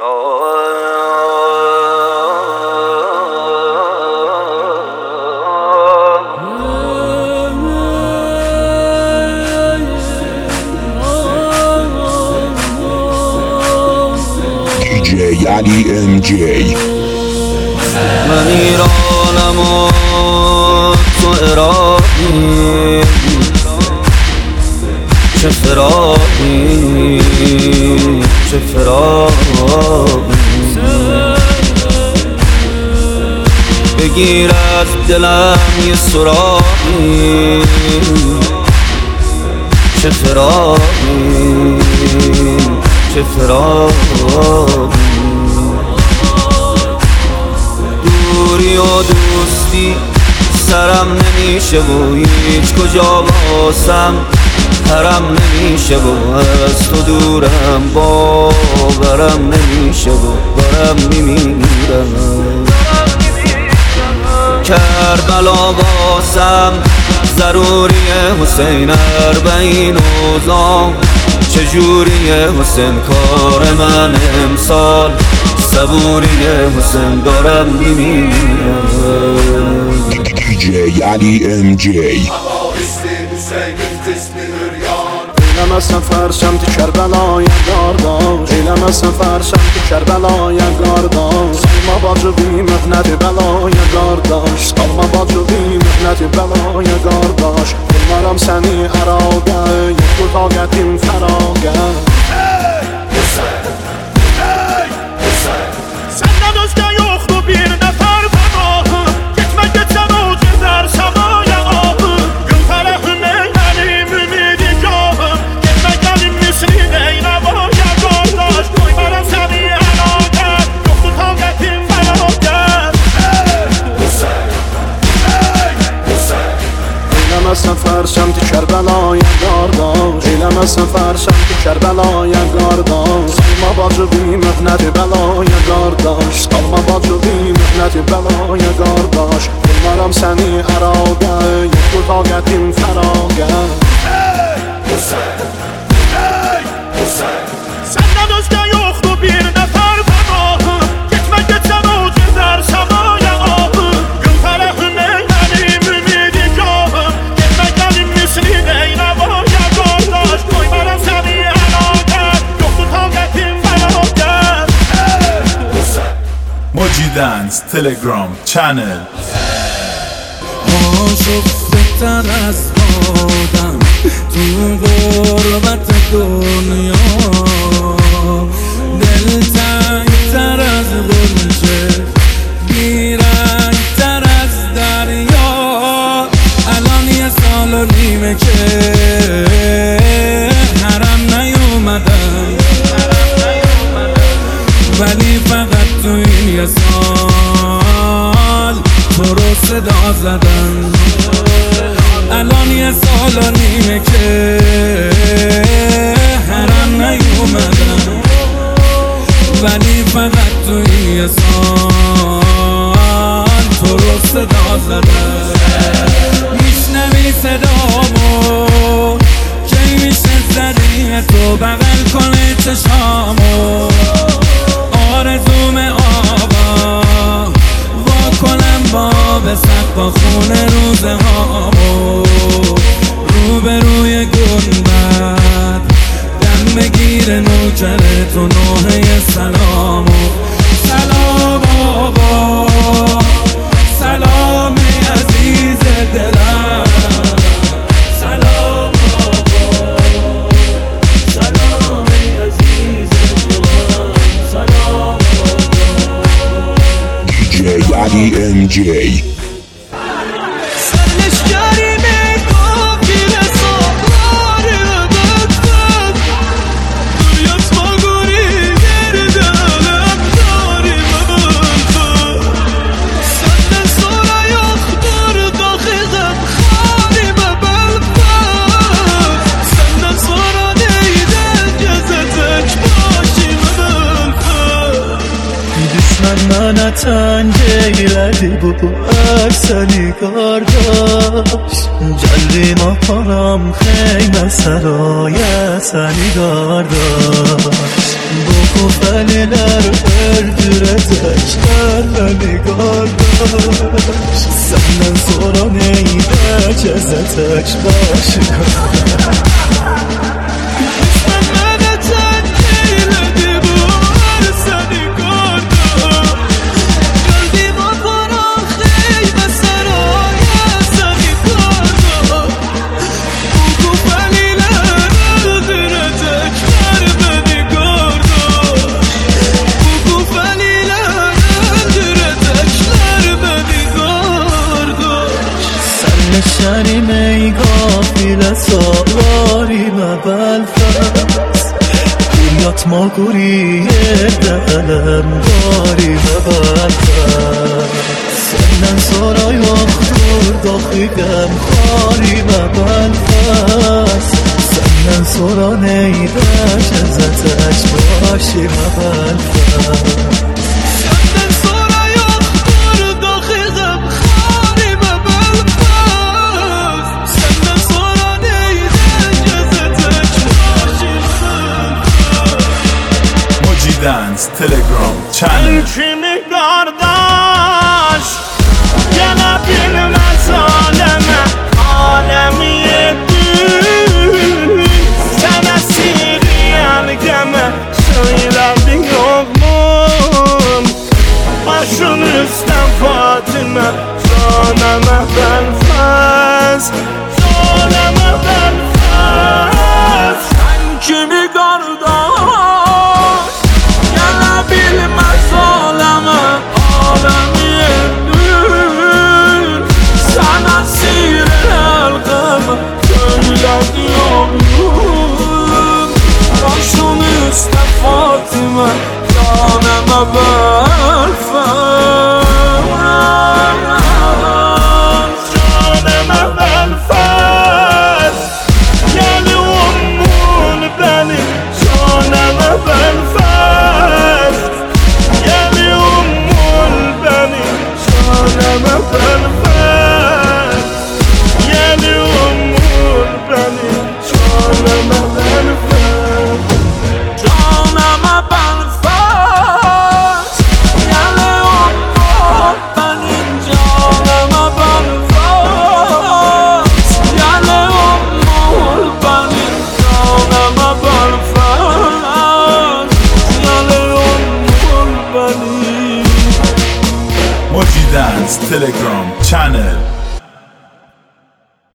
DJ علی MJ. من ایرانم و تو عراقی، چه فراقی چه فراقی. بگیر از دلم یه سراغی، چه فراقی چه فراقی. دوری و دوستی سرم نمیشه و هیچ کجا باسم حرم نمیشه و از تو دورم باورم نمیشه و دارم میمیرم. کربلا باسم ضروریه حسین، اربعین اوزام چجوریه حسین، کار من امسال صبوریه حسین، دارم میمیرم. DJ علی MJ. Eyləməsən fərşəm tikər bəlaya qardaş, eyləməsən fərşəm tikər bəlaya qardaş. Salma bacı bir möhnəti bəlaya qardaş, salma bacı bir möhnəti bəlaya qardaş. Bunlaram səni əraqə, yoxdur taqətim fəraqə. Səndən özgə yoxdur bir nəfər fəqahı, getmə getsən o gedər səmaya ahı. Gün fərəhim ey mənim ümidigahım, getmə gəlim misrin ey nəvaya qardaş. Qoymaram səni əlaqə, yoxdur taqətim fəraqə. Eyləməsən fərşəm tikər bəlaya qardaş, eyləməsən fərşəm tikər bəlaya qardaş. Salma bacı bir möhnəti bəlaya qardaş, salma bacı bir möhnəti bəlaya qardaş. Bunlaram səni əraqə, yoxdur taqətim fəraqə. Səndən özgə yoxdur bir nəfər fəqahı, getmə getsən o gedər səmaya ahı. Gün fərəhim ey mənim ümidigahım, getmə gəlim misrin ey nəvaya qardaş. Qoymaram səni əlaqə, yoxdur taqətim fəraqə. Moji Dance Telegram channel. آشفته‌تر از آدم تو غربت دنیا، دلتنگ‌تر از غنچه، بیرنگ‌تر از دریا. الان یه سال و نیمه که حرم نیومدم، ولی فقط تو این یه سال تو رو صدا زدن. الان یه سال و نیمه که حرم نیومدم، ولی فقط تو این یه سال تو رو صدا زدن. میشنوی صدامو کی میشه زدی تو بغل کنه چشامو. آرزوم آبا وا کنم باب سقف خونه روزه هامو. روبروی گنبد دم بگیر نوکر تو نوحه سلامو. سلام آبا سلام عزیز دلم، سلام آبا سلام عزیز دلم، سلام DJ علی MJ. Sana tenceyledi bu seni kardeş Geldim aparam xeyme seraya seni kardeş Bu kufeliler öldürecekler beni kardeş Senden sonra neydeceğiz tek başına Neşerim ey gafile salarime belfez Bir yatma guriye delem darime belfez Senden sonra yoktur dahi gemharime belfez Senden sonra neydeceğiz tek başıma belfez Dance Telegram channel. Kimi kardeş gelebilmez aleme Alemi yedin Sen esiriyen geme Söylerdin yok mu Başın üstten Fatime Caneme belfez Caneme belfez Sen kimi kardeş bilmez aleme alemi yedin Sana sirer geme söylediyorum Başın üstte Fatime caneme belfez Caneme belfez Geliyorum benim caneme belfez Caneme belfez Yeni umur beni Caneme belfez Caneme belfez Yeni umur beni Caneme belfez Yeni umur beni Caneme belfez Yeni umur beni Moji Dance Telegram channel.